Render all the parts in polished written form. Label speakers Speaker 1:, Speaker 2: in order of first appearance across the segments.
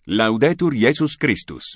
Speaker 1: Laudetur Jesus Christus.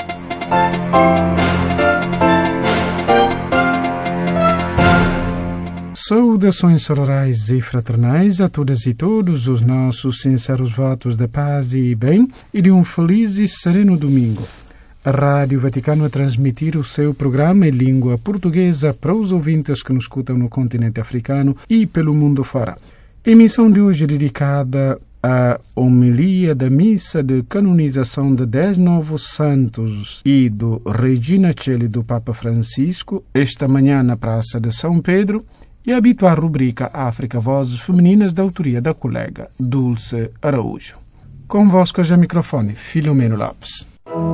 Speaker 2: Saudações sororais e fraternais a todas e todos os nossos sinceros votos de paz e bem e de um feliz e sereno domingo. A Rádio Vaticano a transmitir o seu programa em língua portuguesa para os ouvintes que nos escutam no continente africano e pelo mundo fora. A emissão de hoje é dedicada à homilia da missa de canonização de 10 novos santos e do Regina Coeli do Papa Francisco, esta manhã na Praça de São Pedro, e a habitual rubrica África Vozes Femininas da autoria da colega Dulce Araújo. Convosco já microfone, Filomeno Lopes.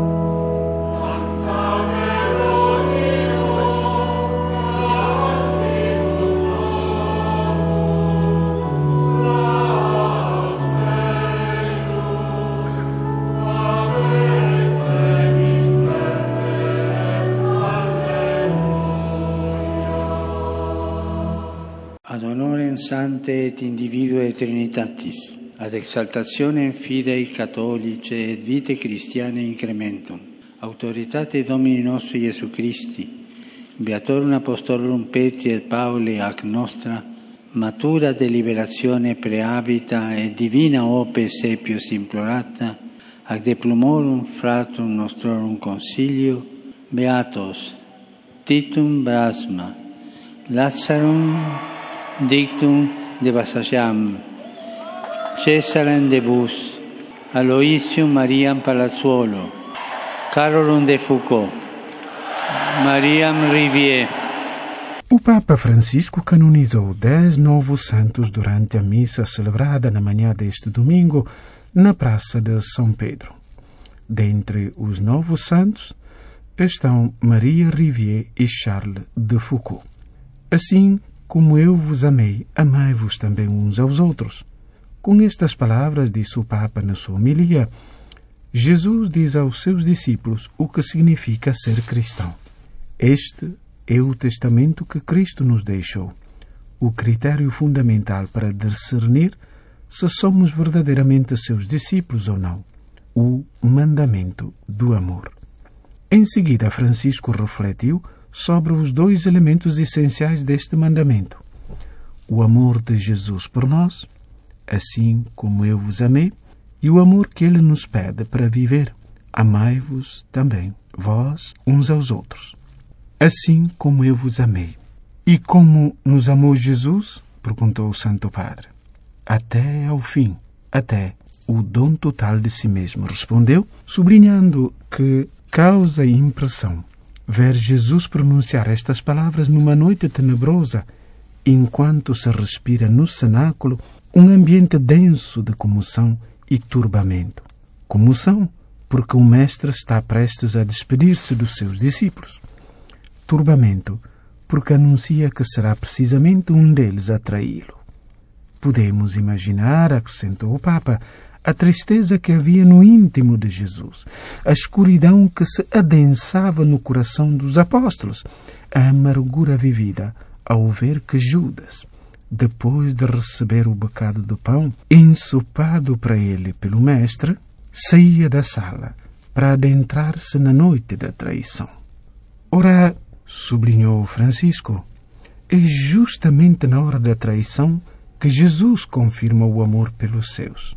Speaker 3: Ad honorem Sanctae et individuae Trinitatis, ad exaltationem fidei catholicae et vitae Christianae incrementum, autoritate Domini nostri Iesu Christi, Beatorum Apostolorum Petri et Pauli ac nostra, matura deliberazione prehabita et divina ope sepius implorata, ac de plumorum fratrum nostrorum consilio, Beatos, Titum Brasma, Lazarum Dictum de Vassajam, Cesarem de Bus, Aloysium Mariam Palazzuolo, Carolum de Foucault, Mariam Rivière.
Speaker 2: O Papa Francisco canonizou 10 novos santos durante a missa celebrada na manhã deste domingo na Praça de São Pedro. Dentre os novos santos estão Maria Rivière e Charles de Foucault. Assim como eu vos amei, amai-vos também uns aos outros. Com estas palavras, disse o Papa na sua homilia, Jesus diz aos seus discípulos o que significa ser cristão. Este é o testamento que Cristo nos deixou, o critério fundamental para discernir se somos verdadeiramente seus discípulos ou não, o mandamento do amor. Em seguida, Francisco refletiu sobre os 2 elementos essenciais deste mandamento. O amor de Jesus por nós, assim como eu vos amei, e o amor que Ele nos pede para viver. Amai-vos também, vós, uns aos outros. Assim como eu vos amei. E como nos amou Jesus? Perguntou o Santo Padre. Até ao fim, até o dom total de si mesmo, respondeu, sublinhando que causa impressão ver Jesus pronunciar estas palavras numa noite tenebrosa, enquanto se respira no cenáculo um ambiente denso de comoção e turbamento. Comoção, porque o Mestre está prestes a despedir-se dos seus discípulos. Turbamento, porque anuncia que será precisamente um deles a traí-lo. Podemos imaginar, acrescentou o Papa, a tristeza que havia no íntimo de Jesus, a escuridão que se adensava no coração dos apóstolos, a amargura vivida ao ver que Judas, depois de receber o bocado de pão ensopado para ele pelo Mestre, saía da sala para adentrar-se na noite da traição. Ora, sublinhou Francisco, é justamente na hora da traição que Jesus confirma o amor pelos seus.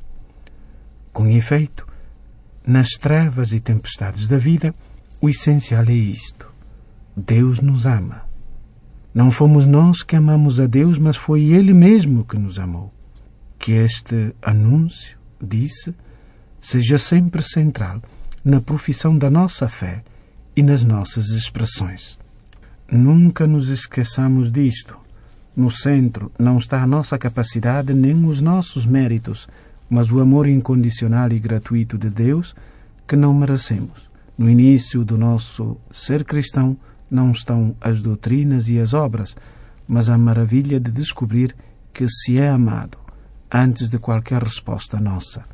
Speaker 2: Com efeito, nas trevas e tempestades da vida, o essencial é isto. Deus nos ama. Não fomos nós que amamos a Deus, mas foi Ele mesmo que nos amou. Que este anúncio, disse, seja sempre central na profissão da nossa fé e nas nossas expressões. Nunca nos esqueçamos disto. No centro não está a nossa capacidade nem os nossos méritos, mas o amor incondicional e gratuito de Deus que não merecemos. No início do nosso ser cristão não estão as doutrinas e as obras, mas a maravilha de descobrir que se é amado antes de qualquer resposta nossa.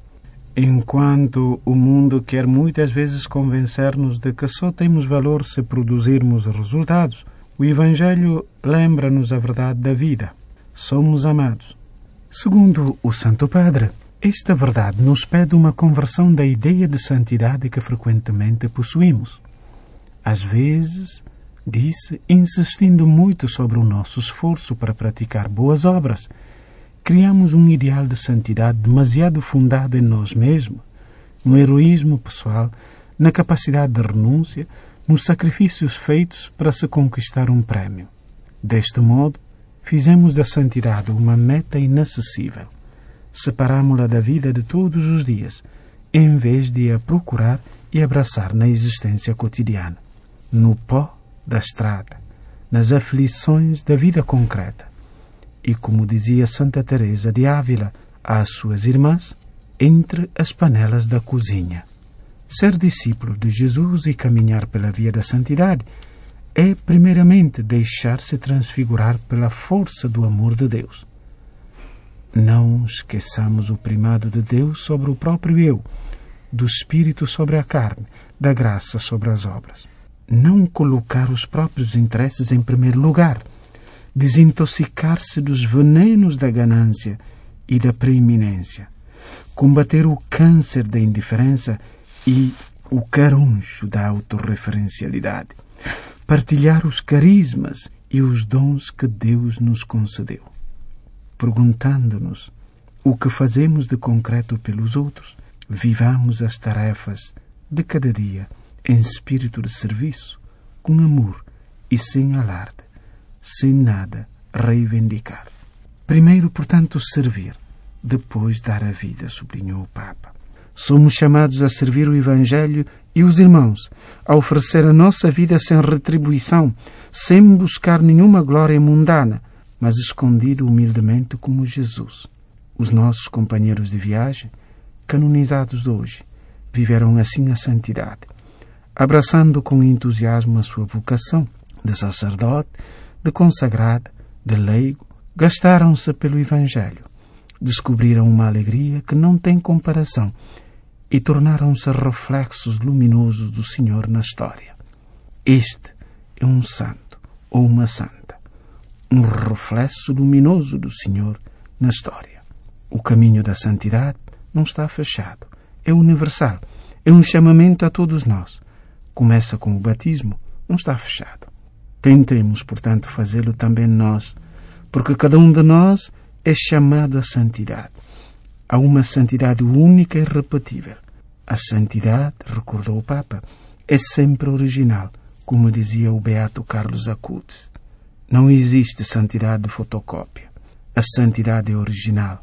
Speaker 2: Enquanto o mundo quer muitas vezes convencer-nos de que só temos valor se produzirmos resultados, o Evangelho lembra-nos a verdade da vida. Somos amados. Segundo o Santo Padre, Esta verdade nos pede uma conversão da ideia de santidade que frequentemente possuímos. Às vezes, disse, insistindo muito sobre o nosso esforço para praticar boas obras, criamos um ideal de santidade demasiado fundado em nós mesmos, no heroísmo pessoal, na capacidade de renúncia, nos sacrifícios feitos para se conquistar um prémio. Deste modo, fizemos da santidade uma meta inacessível. Separámo-la da vida de todos os dias, em vez de a procurar e abraçar na existência cotidiana, no pó da estrada, nas aflições da vida concreta. E, como dizia Santa Teresa de Ávila às suas irmãs, entre as panelas da cozinha. Ser discípulo de Jesus e caminhar pela via da santidade é, primeiramente, deixar-se transfigurar pela força do amor de Deus. Não esqueçamos o primado de Deus sobre o próprio eu, do Espírito sobre a carne, da graça sobre as obras. Não colocar os próprios interesses em primeiro lugar, desintoxicar-se dos venenos da ganância e da preeminência, combater o câncer da indiferença e o caruncho da autorreferencialidade, partilhar os carismas e os dons que Deus nos concedeu. Perguntando-nos o que fazemos de concreto pelos outros, vivamos as tarefas de cada dia em espírito de serviço, com amor e sem alarde, sem nada reivindicar. Primeiro, portanto, servir, depois dar a vida, sublinhou o Papa. Somos chamados a servir o Evangelho e os irmãos, a oferecer a nossa vida sem retribuição, sem buscar nenhuma glória mundana, mas escondido humildemente como Jesus. Os nossos companheiros de viagem, canonizados hoje, viveram assim a santidade, abraçando com entusiasmo a sua vocação de sacerdote, de consagrado, de leigo, gastaram-se pelo Evangelho, descobriram uma alegria que não tem comparação e tornaram-se reflexos luminosos do Senhor na história. Este é um santo ou uma santa, um reflexo luminoso do Senhor na história. O caminho da santidade não está fechado, é universal, é um chamamento a todos nós. Começa com o batismo, não está fechado. Tentemos, portanto, fazê-lo também nós, porque cada um de nós é chamado à santidade. Há uma santidade única e irrepetível. A santidade, recordou o Papa, é sempre original, como dizia o beato Carlos Acutis. Não existe santidade de fotocópia. A santidade é original.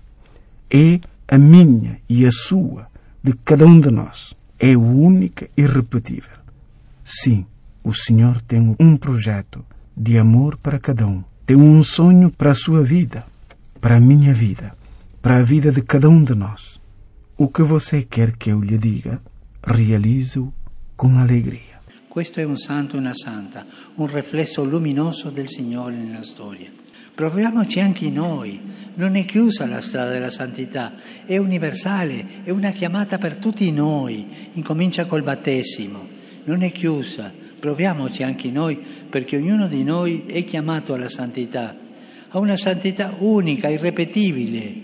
Speaker 2: É a minha e a sua, de cada um de nós. É única e irrepetível. Sim, o Senhor tem um projeto de amor para cada um. Tem um sonho para a sua vida, para a minha vida, para a vida de cada um de nós. O que você quer que eu lhe diga, realize-o com alegria.
Speaker 3: Questo è un santo e una santa, un riflesso luminoso del Signore nella storia. Proviamoci anche noi, non è chiusa la strada della santità, è universale, è una chiamata per tutti noi, incomincia col battesimo, non è chiusa, proviamoci anche noi perché ognuno di noi è chiamato alla santità, a una santità unica, irripetibile.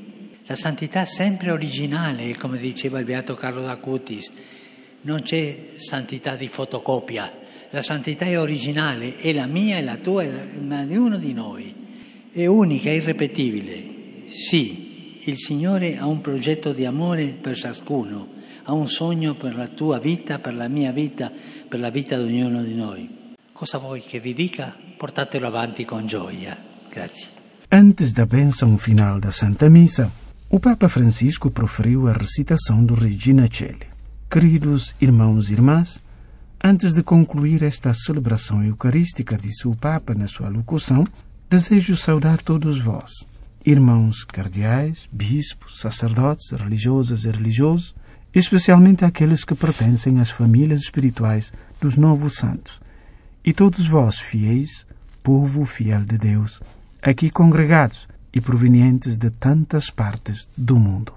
Speaker 3: La santità è sempre originale, come diceva il beato Carlo d'Acutis. Non c'è santità di fotocopia, la santità è originale, è la mia, è la tua, è la di uno di noi. È unica, è irripetibile. Sì, il Signore ha un progetto di amore per ciascuno, ha un sogno per la tua vita, per la mia vita, per la vita di ognuno di noi. Cosa vuoi che vi dica? Portatelo avanti con gioia. Grazie.
Speaker 2: Antes da bênção final da Santa Missa, o Papa Francisco proferiu a recitação do Regina Coeli. Queridos irmãos e irmãs, antes de concluir esta celebração eucarística, disse o Papa na sua locução, desejo saudar todos vós, irmãos cardeais, bispos, sacerdotes, religiosas e religiosos, especialmente aqueles que pertencem às famílias espirituais dos novos santos, e todos vós, fiéis, povo fiel de Deus, aqui congregados e provenientes de tantas partes do mundo.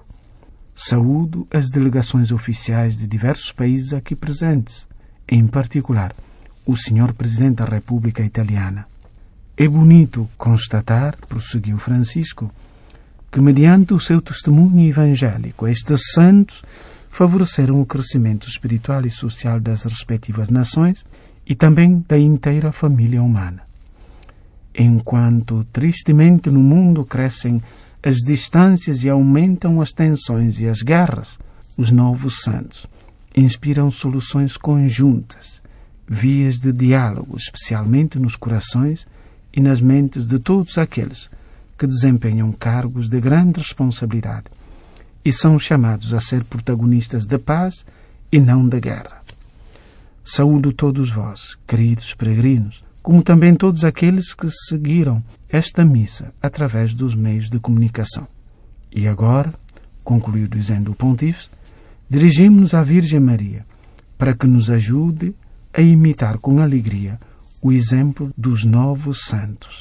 Speaker 2: Saúdo as delegações oficiais de diversos países aqui presentes, em particular o Sr. Presidente da República Italiana. É bonito constatar, prosseguiu Francisco, que, mediante o seu testemunho evangélico, estes santos favoreceram o crescimento espiritual e social das respectivas nações e também da inteira família humana. Enquanto, tristemente, no mundo crescem as distâncias e aumentam as tensões e as guerras, os novos santos inspiram soluções conjuntas, vias de diálogo, especialmente nos corações e nas mentes de todos aqueles que desempenham cargos de grande responsabilidade e são chamados a ser protagonistas da paz e não da guerra. Saúdo todos vós, queridos peregrinos, como também todos aqueles que seguiram esta missa através dos meios de comunicação. E agora, concluiu dizendo o Pontífice, dirigimos-nos à Virgem Maria para que nos ajude a imitar com alegria o exemplo dos novos santos.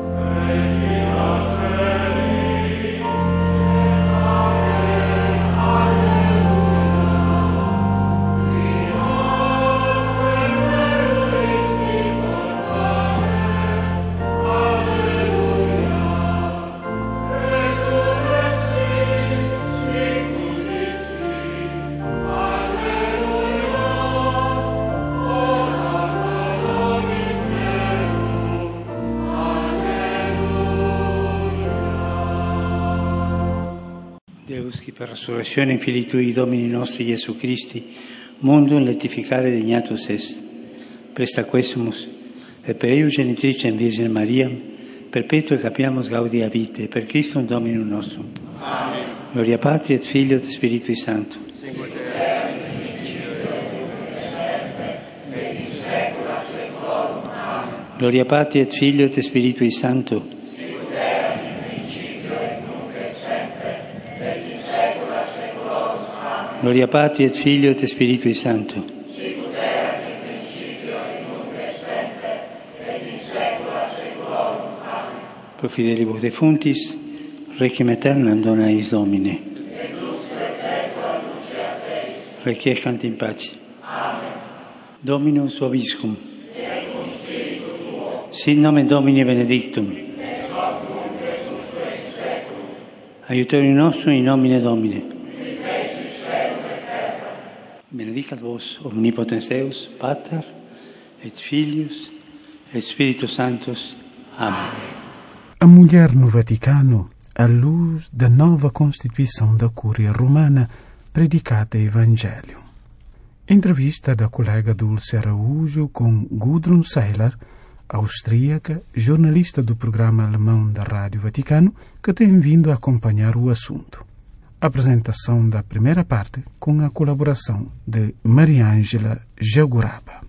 Speaker 3: Deus, che per resurrezione Filii Domini nostri Gesù Christi, mundum letificare degnatus est, presta quesumus, et per eius genitricem Virgine Maria, perpetuo capiamus gaudia vitae, per Christum Dominum nostrum. Amen. Gloria Patri et Filio et Spiritui Sancto. Sicut erat in principio et nunc et semper, et in saecula saeculorum. Amen. Gloria Patri et Filio et Spiritui Sancto. Sicut erat in principio et nunc et semper, et in saecula saeculorum. Amen. Gloria Patri et Filio et Spiritui Sancto. Sicut erat in principio et nunc et semper, et in saecula saeculorum. Amen. Pro fidelibus defunctis, requiem aeternam dona eis Domine. Et lux perpetua luceat eis. Requiescant in pace. Amen. Dominus vobiscum. Et cum spiritu tuo. Sit nomen Domini benedictum. Ex hoc nunc et usque in saeculum. Aiuterium nostrum in nomine Domine. Qui fecit caelum et terra. Benedicat vos omnipotens Deus, Pater et Filius et Spiritus Sanctus. Amen.
Speaker 2: A mulher no Vaticano, à luz da nova Constituição da Cúria Romana, predicata Evangelho. Entrevista da colega Dulce Araújo com Gudrun Seiler, austríaca, jornalista do programa alemão da Rádio Vaticano, que tem vindo a acompanhar o assunto. Apresentação da primeira parte com a colaboração de Mariângela Jaguraba.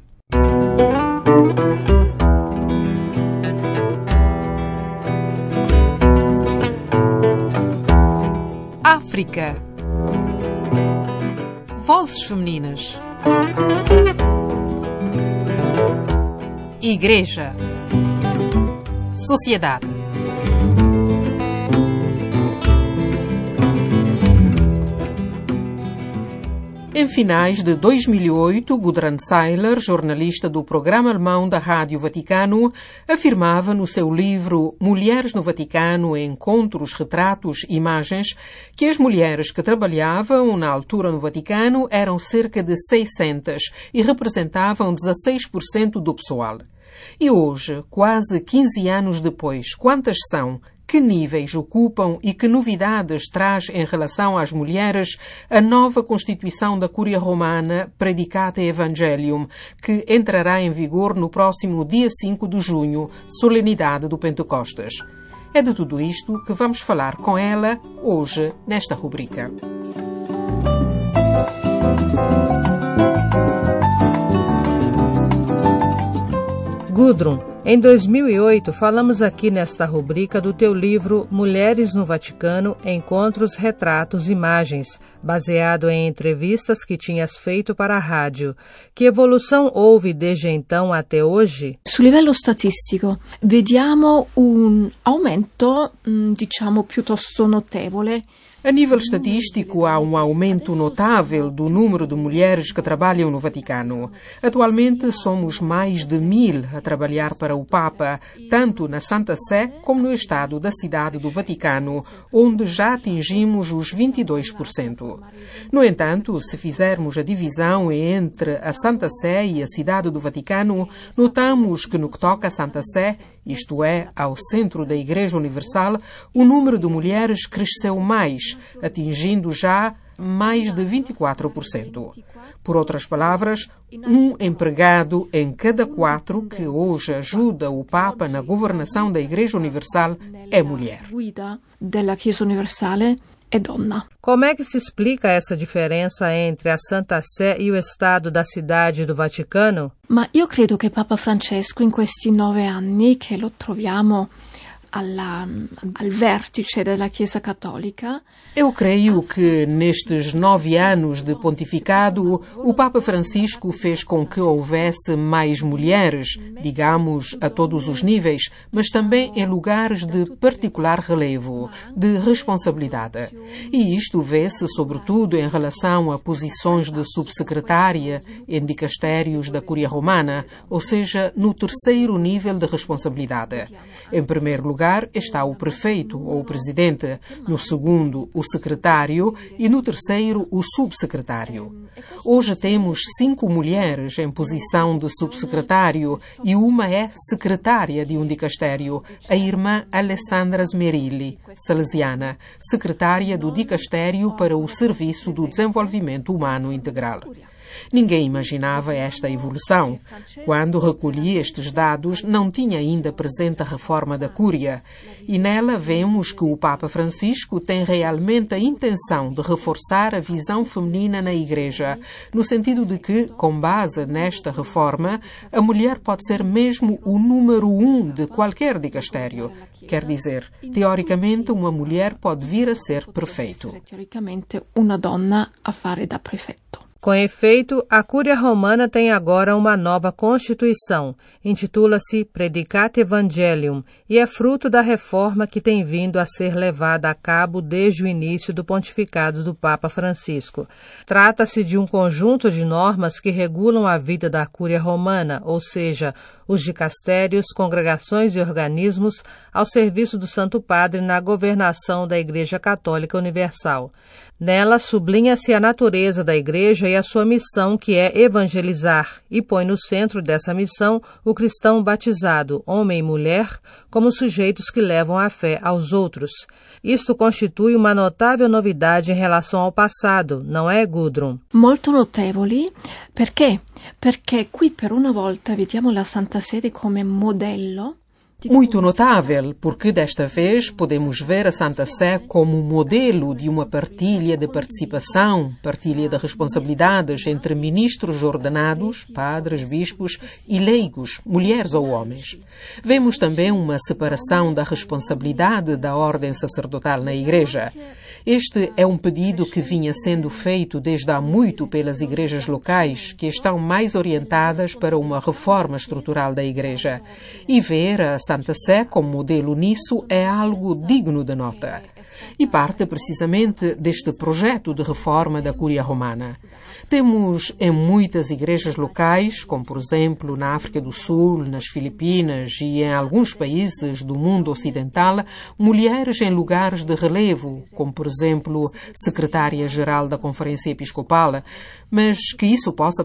Speaker 4: África. Vozes femininas. Igreja. Sociedade. Em finais de 2008, Gudrun Seiler, jornalista do programa alemão da Rádio Vaticano, afirmava no seu livro Mulheres no Vaticano, Encontros, Retratos, Imagens, que as mulheres que trabalhavam na altura no Vaticano eram cerca de 600 e representavam 16% do pessoal. E hoje, quase 15 anos depois, quantas são? Que níveis ocupam e que novidades traz em relação às mulheres a nova Constituição da Cúria Romana Predicata Evangelium, que entrará em vigor no próximo dia 5 de junho, solenidade do Pentecostes? É de tudo isto que vamos falar com ela hoje nesta rubrica.
Speaker 5: Gudrun, em 2008 falamos aqui nesta rubrica do teu livro Mulheres no Vaticano, Encontros, Retratos, Imagens, baseado em entrevistas que tinhas feito para a rádio. Que evolução houve desde então até hoje?
Speaker 6: Sul livello statistico vediamo un aumento, diciamo, piuttosto notevole
Speaker 4: A nível estatístico, há um aumento notável do número de mulheres que trabalham no Vaticano. Atualmente, somos mais de 1000 a trabalhar para o Papa, tanto na Santa Sé como no estado da Cidade do Vaticano, onde já atingimos os 22%. No entanto, se fizermos a divisão entre a Santa Sé e a Cidade do Vaticano, notamos que no que toca à Santa Sé, isto é, ao centro da Igreja Universal, o número de mulheres cresceu mais, atingindo já mais de 24%. Por outras palavras, um empregado em cada 4 que hoje ajuda o Papa na governação da Igreja Universal é mulher.
Speaker 5: Como é que se explica essa diferença entre a Santa Sé e o Estado da Cidade do Vaticano?
Speaker 6: Ma io credo che Papa Francesco in questi 9 anni che lo troviamo al vertice della Chiesa Cattolica.
Speaker 4: Eu creio que nestes 9 anos de pontificado, o Papa Francisco fez com que houvesse mais mulheres, digamos, a todos os níveis, mas também em lugares de particular relevo, de responsabilidade. E isto vê-se sobretudo em relação a posições de subsecretária em dicastérios da Cúria Romana, ou seja, no terceiro nível de responsabilidade. Em primeiro lugar está o prefeito ou o presidente, no segundo o secretário e no terceiro o subsecretário. Hoje temos 5 mulheres em posição de subsecretário e uma é secretária de um dicastério, a irmã Alessandra Smerilli, salesiana, secretária do dicastério para o Serviço do Desenvolvimento Humano Integral. Ninguém imaginava esta evolução. Quando recolhi estes dados, não tinha ainda presente a reforma da Cúria. E nela vemos que o Papa Francisco tem realmente a intenção de reforçar a visão feminina na Igreja, no sentido de que, com base nesta reforma, a mulher pode ser mesmo o número 1 de qualquer dicastério. Quer dizer, teoricamente, uma mulher pode vir a ser prefeito.
Speaker 6: Teoricamente, uma donna a fare da prefetto.
Speaker 5: Com efeito, a Cúria Romana tem agora uma nova Constituição, intitula-se Predicate Evangelium e é fruto da reforma que tem vindo a ser levada a cabo desde o início do pontificado do Papa Francisco. Trata-se de um conjunto de normas que regulam a vida da Cúria Romana, ou seja, os dicastérios, congregações e organismos ao serviço do Santo Padre na governação da Igreja Católica Universal. Nela sublinha-se a natureza da Igreja e a sua missão, que é evangelizar, e põe no centro dessa missão o cristão batizado, homem e mulher, como sujeitos que levam a fé aos outros. Isto constitui uma notável novidade em relação ao passado, não é, Gudrun?
Speaker 6: Molto notevoli, perché? Perché qui per una volta vediamo la Santa Sede come modello.
Speaker 4: Muito notável, porque desta vez podemos ver a Santa Sé como modelo de uma partilha de participação, partilha de responsabilidades entre ministros ordenados, padres, bispos e leigos, mulheres ou homens. Vemos também uma separação da responsabilidade da ordem sacerdotal na Igreja. Este é um pedido que vinha sendo feito desde há muito pelas igrejas locais, que estão mais orientadas para uma reforma estrutural da Igreja. E ver a Santa Sé como modelo nisso é algo digno de nota. E parte precisamente deste projeto de reforma da Cúria Romana. Temos em muitas igrejas locais, como por exemplo na África do Sul, nas Filipinas e em alguns países do mundo ocidental, mulheres em lugares de relevo, como por exemplo secretária-geral da Conferência Episcopal, mas que isso possa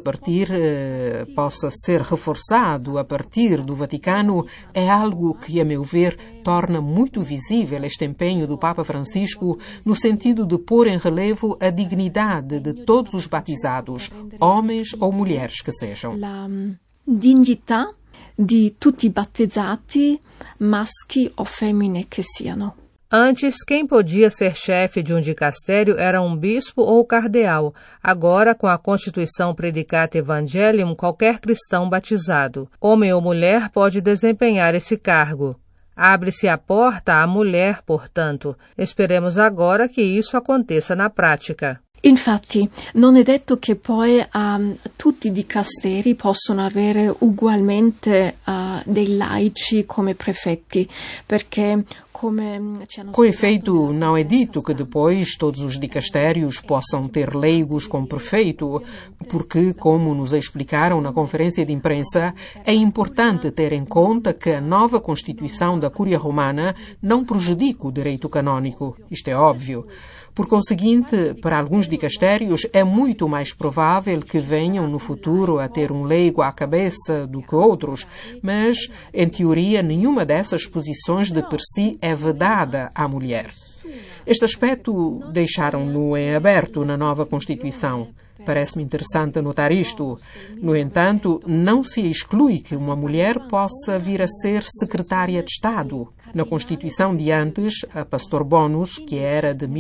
Speaker 4: ser reforçado a partir do Vaticano é algo que, a meu ver, torna muito visível este empenho do Papa Francisco no sentido de pôr em relevo a dignidade de todos os batizados, homens ou mulheres que sejam.
Speaker 6: La dignità di tutti i battezzati, maschi o femmine che siano.
Speaker 5: Antes, quem podia ser chefe de um dicastério era um bispo ou cardeal. Agora, com a Constituição Predicate Evangelium, qualquer cristão batizado, homem ou mulher, pode desempenhar esse cargo. Abre-se a porta à mulher, portanto. Esperemos agora que isso aconteça na prática.
Speaker 6: Infatti, non è detto che poi tutti i dicasteri possono avere ugualmente dei laici come prefetti, perché
Speaker 4: Com efeito, não é dito que depois todos os dicastérios possam ter leigos como prefeito, porque, como nos explicaram na conferência de imprensa, é importante ter em conta que a nova Constituição da Cúria Romana não prejudica o direito canônico. Isto é óbvio. Por conseguinte, para alguns dicastérios é muito mais provável que venham no futuro a ter um leigo à cabeça do que outros, mas, em teoria, nenhuma dessas posições de per si é vedada à mulher. Este aspecto deixaram-no em aberto na nova Constituição. Parece-me interessante notar isto. No entanto, não se exclui que uma mulher possa vir a ser secretária de Estado. Na Constituição de antes, a Pastor Bonus, que era de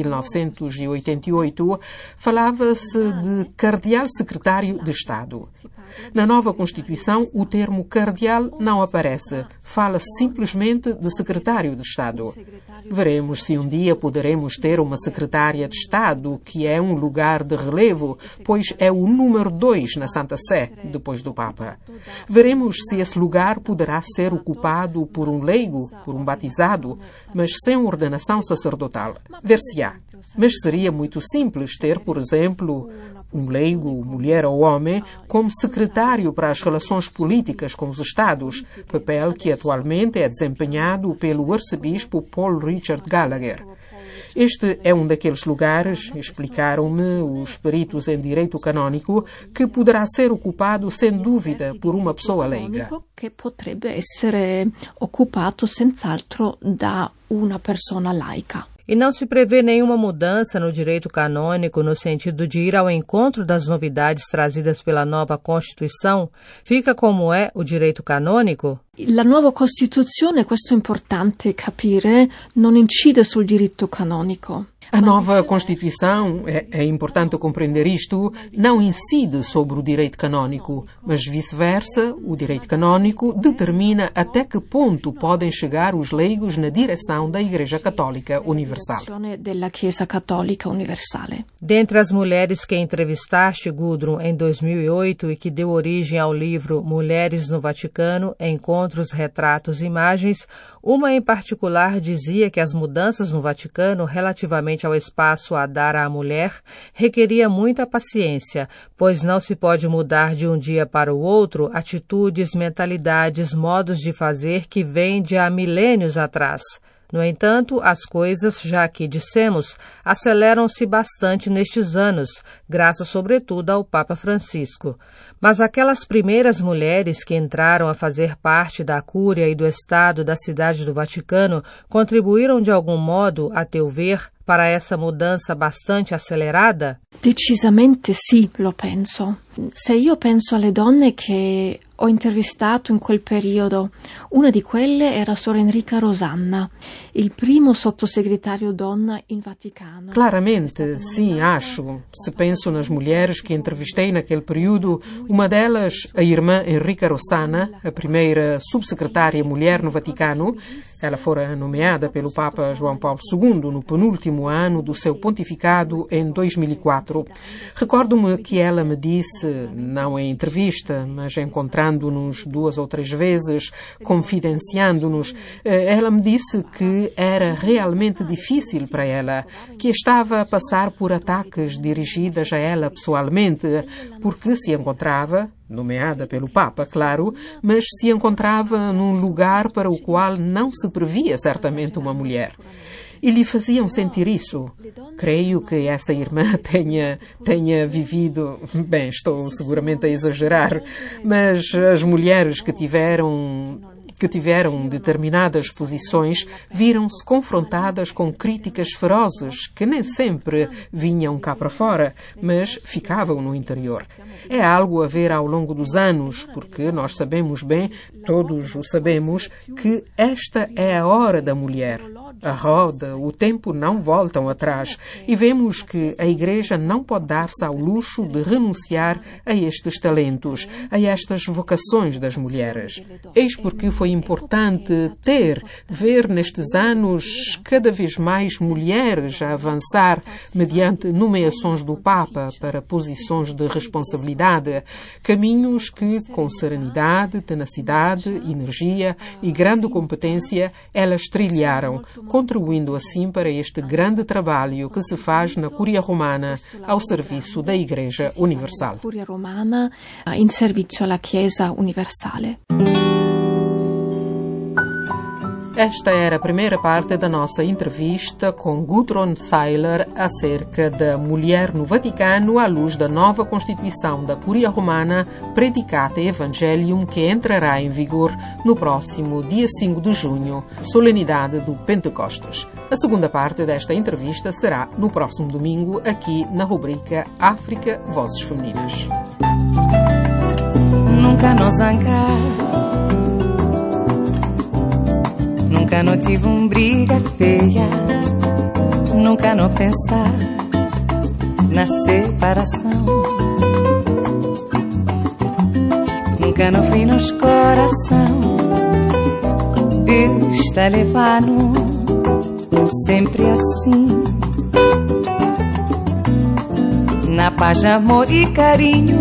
Speaker 4: 1988, falava-se de cardeal secretário de Estado. Na nova Constituição, o termo cardeal não aparece. Fala simplesmente de secretário de Estado. Veremos se um dia poderemos ter uma secretária de Estado, que é um lugar de relevo, pois é o número 2 na Santa Sé, depois do Papa. Veremos se esse lugar poderá ser ocupado por um leigo, por um batizado, mas sem ordenação sacerdotal. Ver-se-á. Mas seria muito simples ter, por exemplo, um leigo, mulher ou homem, como secretário para as relações políticas com os Estados, papel que atualmente é desempenhado pelo arcebispo Paul Richard Gallagher. Este é um daqueles lugares, explicaram-me os peritos em direito canônico, que poderá ser ocupado sem dúvida por uma pessoa leiga.
Speaker 6: Que potrebbe essere occupato senz'altro da una persona laica.
Speaker 5: E não se prevê nenhuma mudança no direito canônico no sentido de ir ao encontro das novidades trazidas pela nova Constituição? Fica como é o direito canônico?
Speaker 6: La nuova Costituzione, questo è importante capire, non incide sul diritto canonico.
Speaker 4: A nova Constituição, é importante compreender isto, não incide sobre o direito canônico, mas vice-versa, o direito canônico determina até que ponto podem chegar os leigos na direção da Igreja Católica Universal.
Speaker 6: Della Chiesa Cattolica Universale.
Speaker 5: Dentre as mulheres que entrevistaste, Gudrun, em 2008 e que deu origem ao livro Mulheres no Vaticano, Encontros, Retratos e Imagens, uma em particular dizia que as mudanças no Vaticano relativamente ao espaço a dar à mulher requeria muita paciência, pois não se pode mudar de um dia para o outro atitudes, mentalidades, modos de fazer que vêm de há milênios atrás. No entanto, as coisas, já aqui dissemos, aceleram-se bastante nestes anos, graças sobretudo ao Papa Francisco. Mas aquelas primeiras mulheres que entraram a fazer parte da Cúria e do Estado da Cidade do Vaticano contribuíram de algum modo, a teu ver, para essa mudança bastante acelerada?
Speaker 6: Decisamente sì, lo penso. Se io penso alle donne che ho intervistato in quel periodo, una di quelle era Sor Enrica Rosanna, il primo sottosegretario donna in Vaticano.
Speaker 4: Claramente, sim, acho. Se penso nas mulheres que entrevistei naquele período, uma delas, a irmã Enrica Rosanna, a primeira subsecretária mulher no Vaticano, ela fora nomeada pelo Papa João Paulo II no penúltimo ano do seu pontificado em 2004. Recordo-me que ela me disse, não em entrevista, mas encontrando-nos 2 ou 3 vezes, confidenciando-nos, ela me disse que era realmente difícil para ela, que estava a passar por ataques dirigidos a ela pessoalmente, porque se encontrava, nomeada pelo Papa, claro, mas se encontrava num lugar para o qual não se previa certamente uma mulher. E lhe faziam sentir isso. Creio que essa irmã tenha vivido... Bem, estou seguramente a exagerar, mas as mulheres que tiveram determinadas posições viram-se confrontadas com críticas ferozes que nem sempre vinham cá para fora, mas ficavam no interior. É algo a ver ao longo dos anos, porque nós sabemos bem, todos o sabemos, que esta é a hora da mulher. A roda, o tempo não voltam atrás e vemos que a Igreja não pode dar-se ao luxo de renunciar a estes talentos, a estas vocações das mulheres. Eis porque foi importante ver nestes anos cada vez mais mulheres a avançar mediante nomeações do Papa para posições de responsabilidade, caminhos que, com serenidade, tenacidade, energia e grande competência, elas trilharam, contribuindo assim para este grande trabalho que se faz na Curia Romana ao serviço da Igreja Universal.
Speaker 6: Curia Romana in servizio alla Chiesa Universale.
Speaker 4: Esta era a primeira parte da nossa entrevista com Gudrun Seiler acerca da mulher no Vaticano à luz da nova Constituição da Curia Romana Predicate Evangelium, que entrará em vigor no próximo dia 5 de junho, solenidade do Pentecostes. A segunda parte desta entrevista será no próximo domingo, aqui na rubrica África Vozes Femininas.
Speaker 7: Nunca nos zangar, nunca não tive briga feia, nunca não pensar na separação, nunca não fui nos coração, Deus está levando sempre assim, na paz, amor e carinho,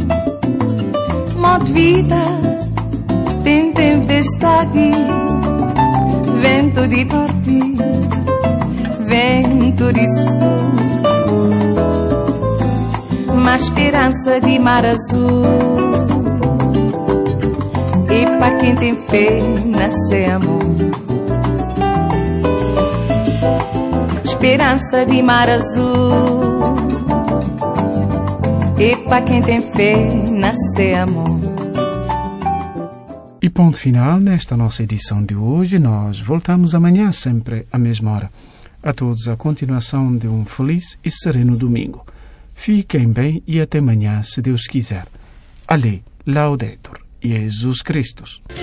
Speaker 7: modo vida tem tempestade, vento de norte, vento de sul, uma esperança de mar azul, e pra quem tem fé nascer amor, esperança de mar azul, e pra quem tem fé nascer amor.
Speaker 2: E ponto final nesta nossa edição de hoje. Nós voltamos amanhã, sempre à mesma hora. A todos a continuação de um feliz e sereno domingo. Fiquem bem e até amanhã, se Deus quiser. Ale, Laudetur, Jesus Christus.